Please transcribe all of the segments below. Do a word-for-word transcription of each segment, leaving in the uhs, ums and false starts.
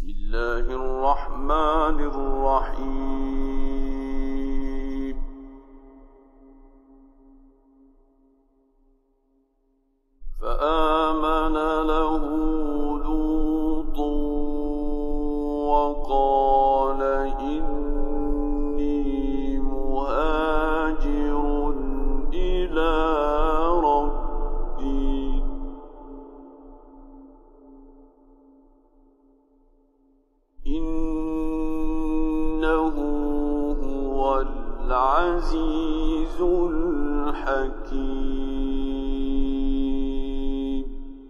بسم الله الرحمن الرحيم فآمن له لوط وقال إني مهاجر إلى ربي إنه هو العزيز الحكيم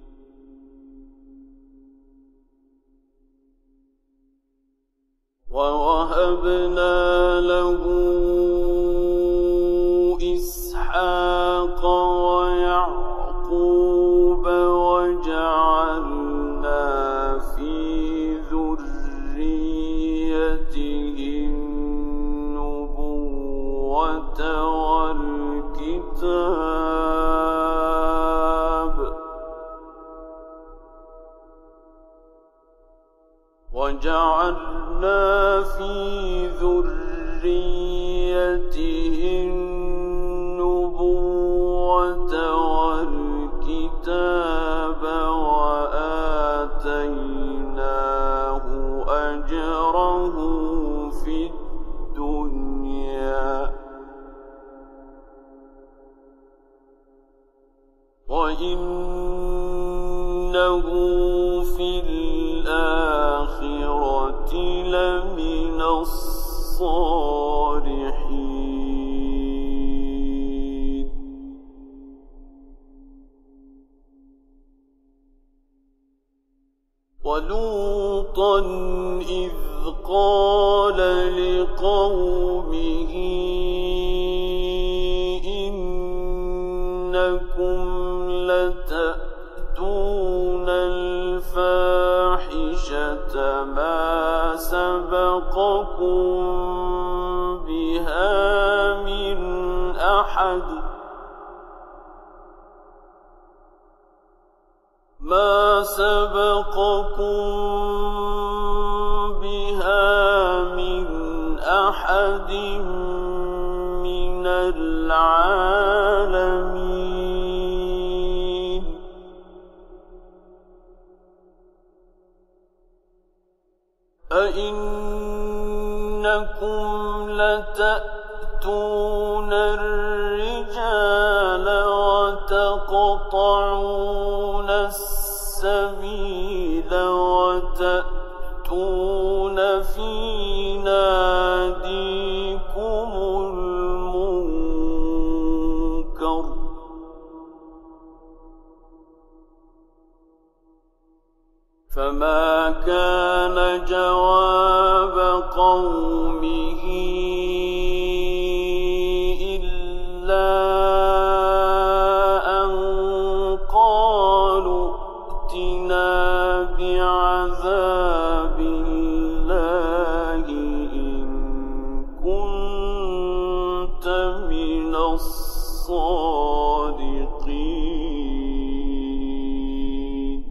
ووهبنا له إسحاق ويعقوب وجعلنا في ذريته النبوة والكتاب وجعلنا في ذريته النبوة والكتاب وآتيناه أجره في الدنيا وإنه في الآخرة لمن الصالحين ولوطا إذ قال لقومه إنكم لتأتون الفاحشة ما سبقكم بها من أحد ما سبقكم بها من أحد من العالمين أئنكم لتأتون الرجال وتقطعون السبيل وتأتون في ناديكم المنكر فما كان جواب قومه إلا أن قالوا ائتنا بعذاب الله إن كنت من الصادقين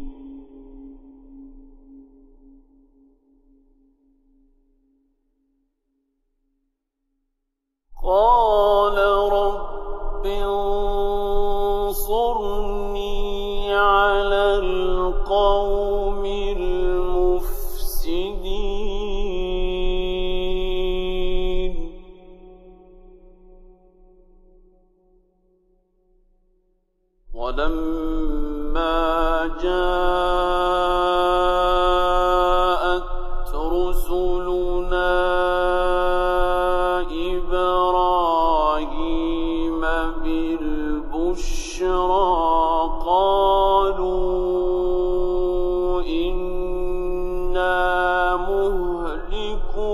قال رب انصرني على القوم المفسدين ولما جاءت رسلنا إبراهيم بالبشرى قالوا إنا مهلكو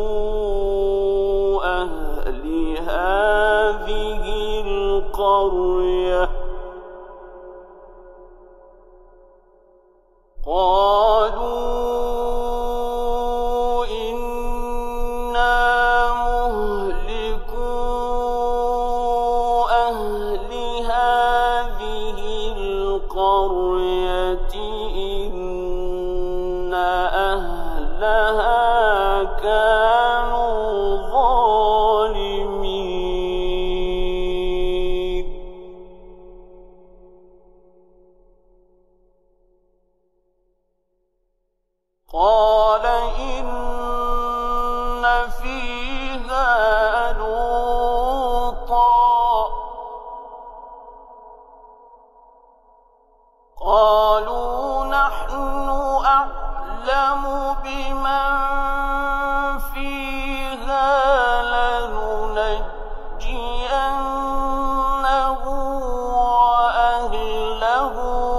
أهل هذه القرية قالوا إنا مهلكو أهل هذه القرية إن أهلها أهلها كانوا ظالمين قال إن فيها لوطا قالوا نحن أعلم بمن فيها لننجينه وأهله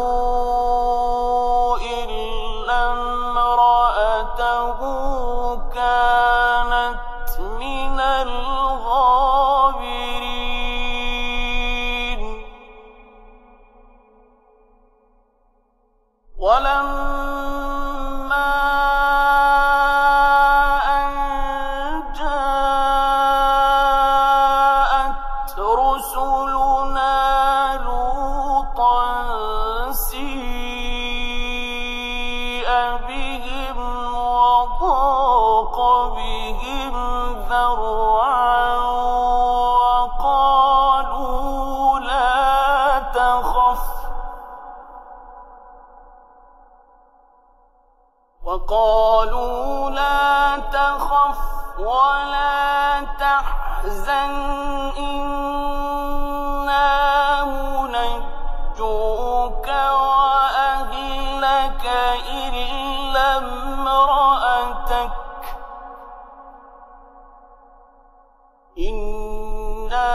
إلا امرأته كانت من الغابرين ولما أن جاءت رسلنا لوطا سيء بهم وضاق بهم ذرعا وقالوا لا تخف وقالوا لا تخف ولا تحزن إنا منجوك وأهلك إلا امرأتك إنا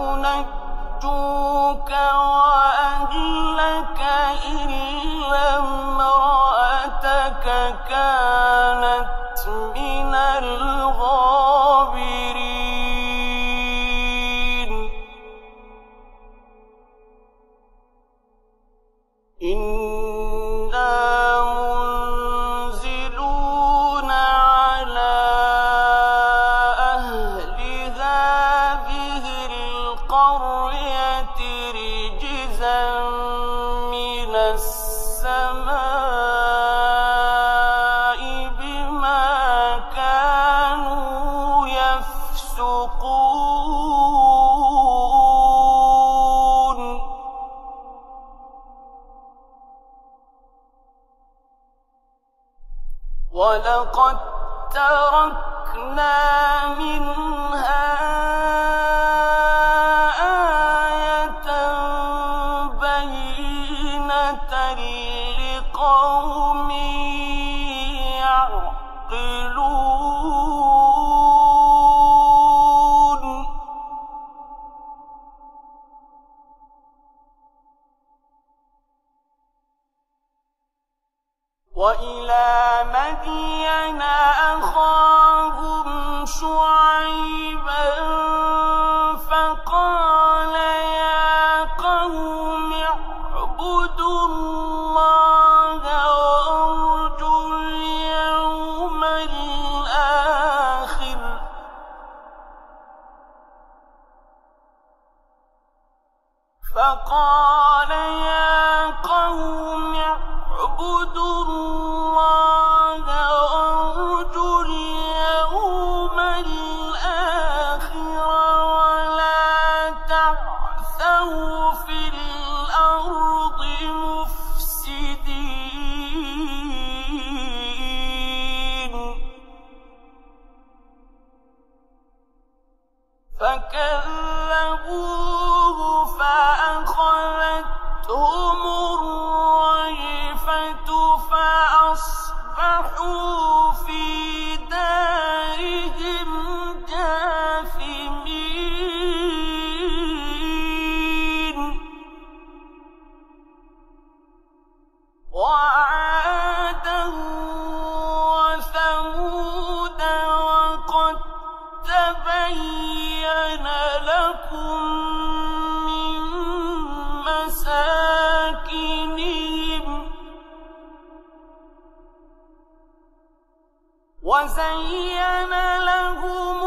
منجوك وأهلك إلا امرأتك كانت من الغابرين إنا منزلون على أهل هذه القرية رجزا من السماء بما كانوا يفسقون ولقد تركنا منها آية بينة لقوم يعقلون وإلى مدين أخاهم شعيبا فقال يا قوم اعبدوا الله وارجوا اليوم الآخر فقال يا قوم اعبدوا الله وارجوا اليوم الآخر ولا تعثوا في الأرض مفسدين فكذبوه فأخذتهم الرجفة فأصبحوا في دارهم جاثمين وعادا وثمود وقد تبين لكم من مساكنهم وزين لهم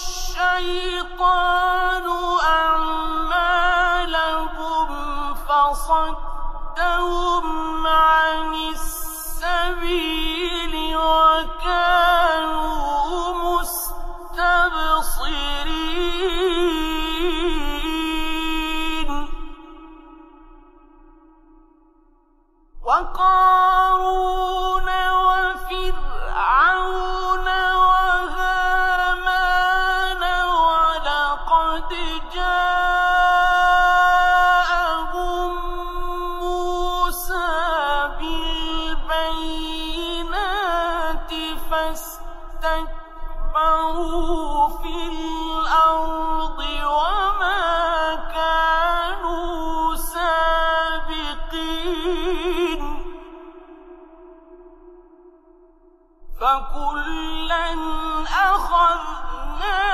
الشيطان أعمالهم فصدهم عن السبيل وكانوا كانوا مستبصرين وقارون وفرعون وهامان ولقد جاءهم موسى بالبينات فاستكبروا في الأرض وما كانوا سابقين فكلا أخذنا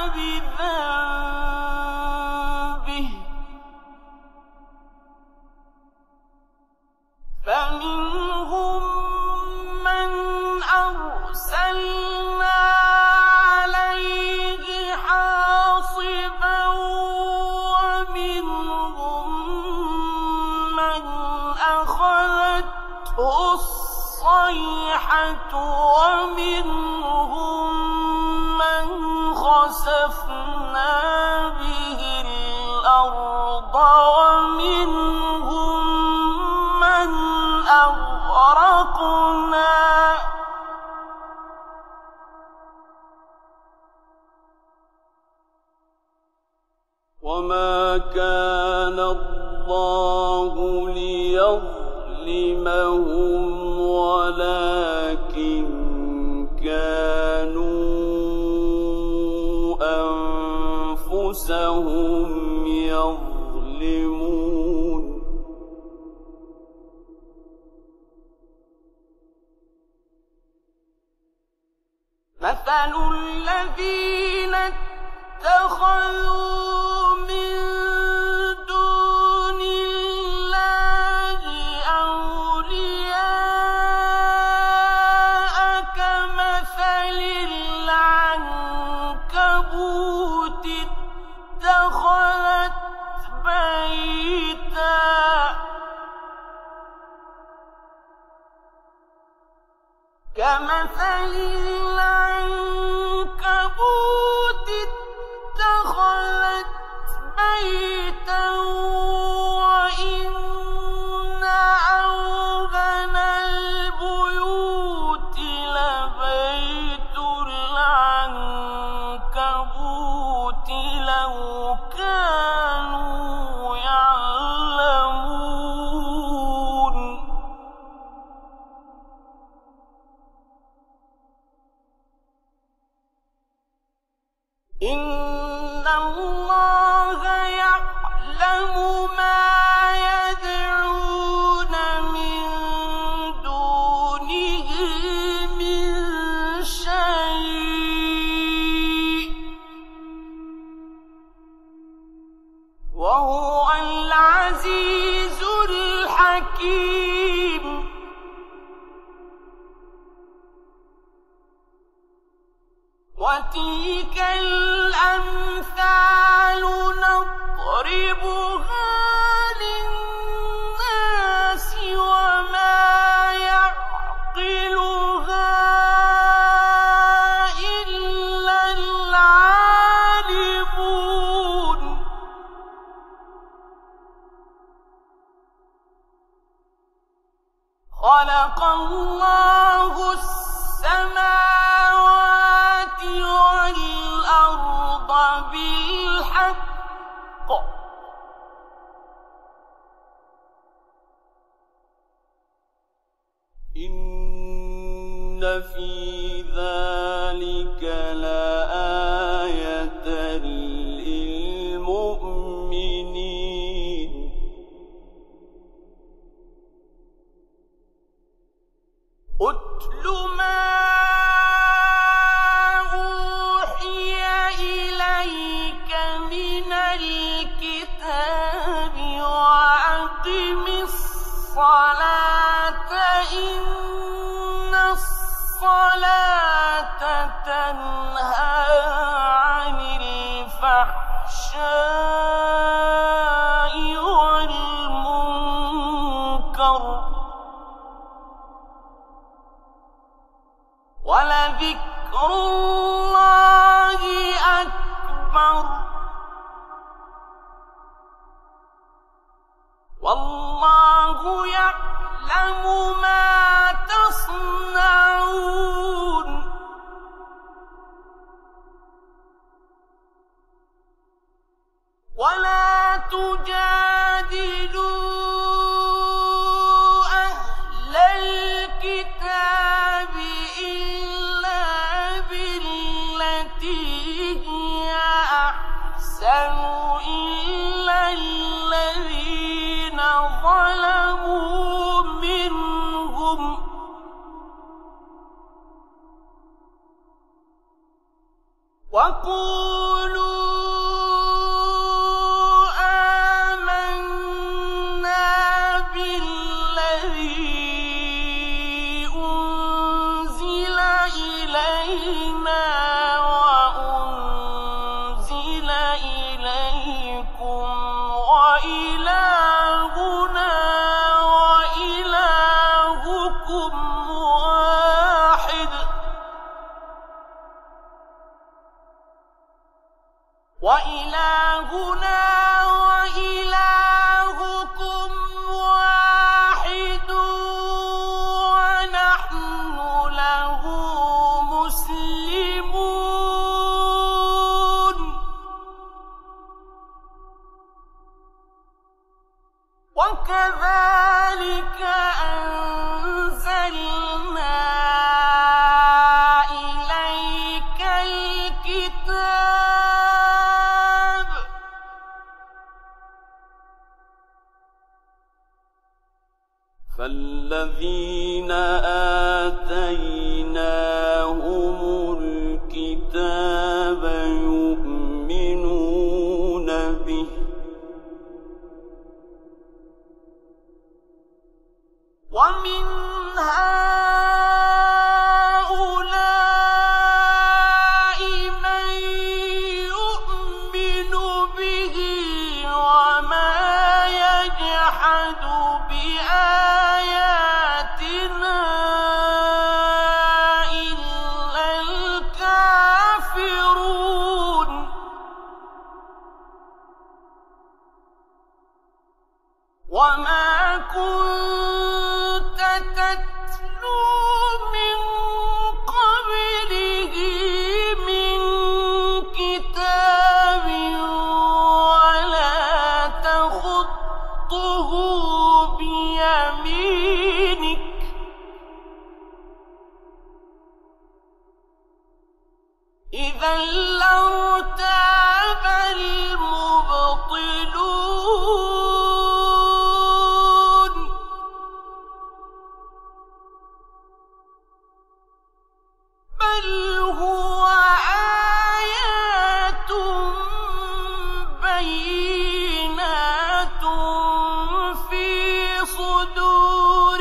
بذنبه فمنهم من أرسلنا عليه حاصبا ومنهم من أخذته الصيحة ومنهم من خسفنا به الأرض ومنهم من أغرقنا وما كان الله ليظلمهم ولكن كانوا أنفسهم يظلمون مثل الذين اتخذوا من دون الله أولياء كمثل العنكبوت اتخذت بيتا كمثل العنكبوت اتخذت بيتا وإن أوهن البيوت لبيت العنكبوت لو كانوا يعلمون إن الله يعلم ما يدعون من دونه من شيء وهو العزيز الحكيم وتلك الأمثال نضربها للناس وما يعقلها إلا العالمون خلق الله السماوات والأرض بالحق إن في ذلك لآية للمؤمنين أتل ما أوحي إليك من الكتاب وأقم الصلاة إن الصلاة تنهى عن الفحشاء والمنكر ولذكر الله أكبر والله يعلم ما تصنعون ولا تجادلوا أهل الكتاب إلا بالتي هي أحسن إلا الذين ظلموا منهم وقولوا وإلهنا وإلهكم واحد ونحن له مسلمون وكذلك أنزلنا إليك الكتاب فالذين آتيناهم الكتاب يؤمنون به ومن هؤلاء من يؤمن به وما يجحد بآياتنا إلا الكافرون وما كنت تتلو من قبله من كتاب ولا تخطه بيمينك إذا لارتاب المبطلون بل هو آيات بينات في صدور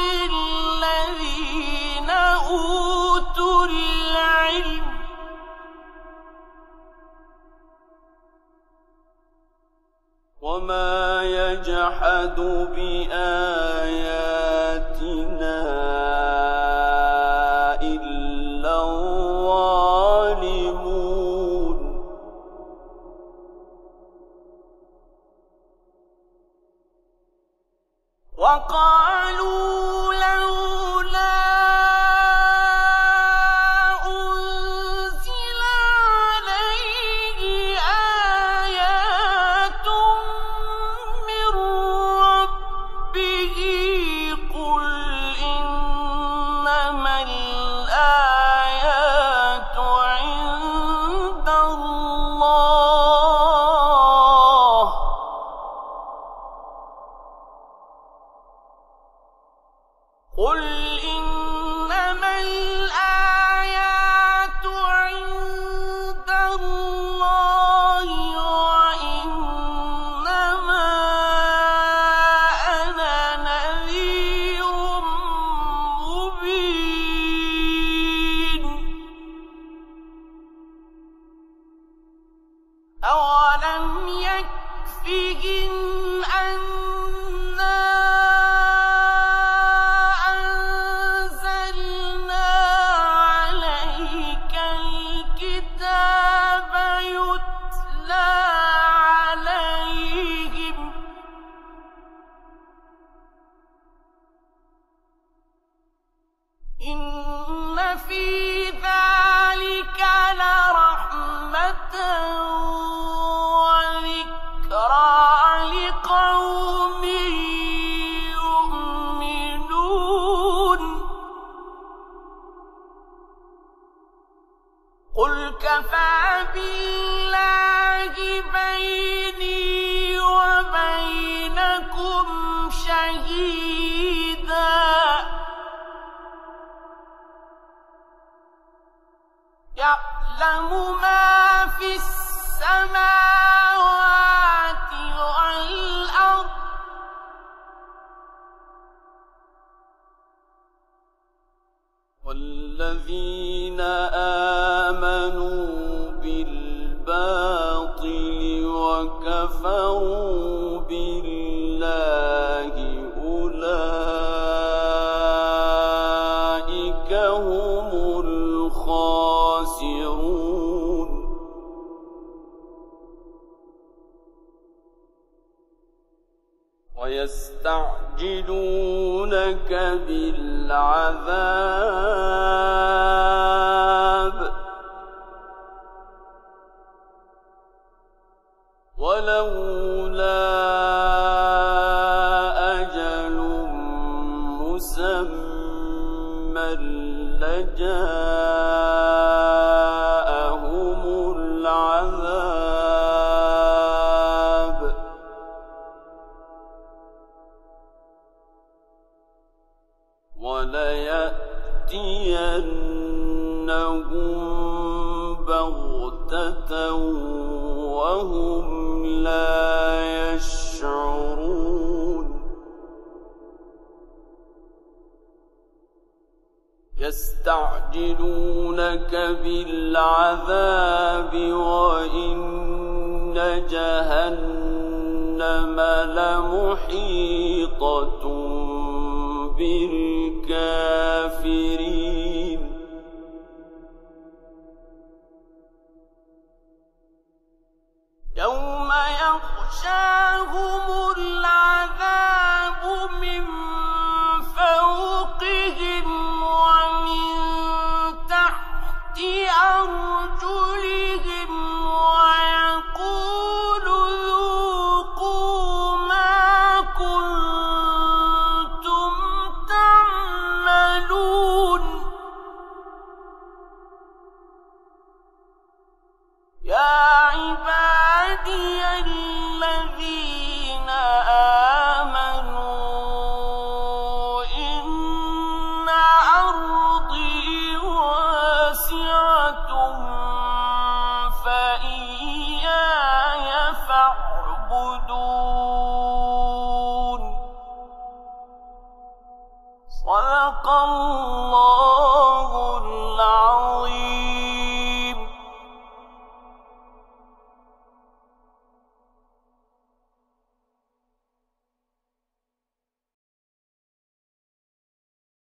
الذين أوتوا العلم وما يجحد بآياتنا إلا الظالمون وقالوا لولا أنزل عليه آيات من ربه قل إنما الآيات عند الله قل إنما الآيات عند الله وإنما أنا نذير مبين أولم يكفهم أنا أنزلنا إن في ذلك لرحمة وذكرى لقوم يؤمنون قل كفى بالله بيني وبينكم شهيدا يعلم ما في السماوات والأرض والذين آمنوا بالباطل وكفروا بالله أولئك هم الخاسرون ويستعجلونك بالعذاب ولولا أجل مسمى لجاءهم العذاب وليأتينهم بغتة وهم لا يشعرون يستعجلونك بالعذاب وإن جهنم لمحيطة بالكافرين يوم يغشاهم العذاب من فوقهم ومن تحت أرجلهم ويقول ذوقوا ما كنتم تعملون يا عبادي الذين آمنوا إن أرضي واسعة فإياي فاعبدون